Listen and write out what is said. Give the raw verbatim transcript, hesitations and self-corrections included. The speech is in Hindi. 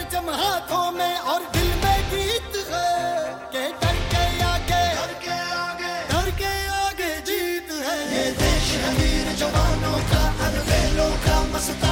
परचम हाथों में और दिल में गीत है के डर के आगे डर के आगे डर के आगे जीत है। ये देश है वीर जवानों का, अनवेलों का मस्ता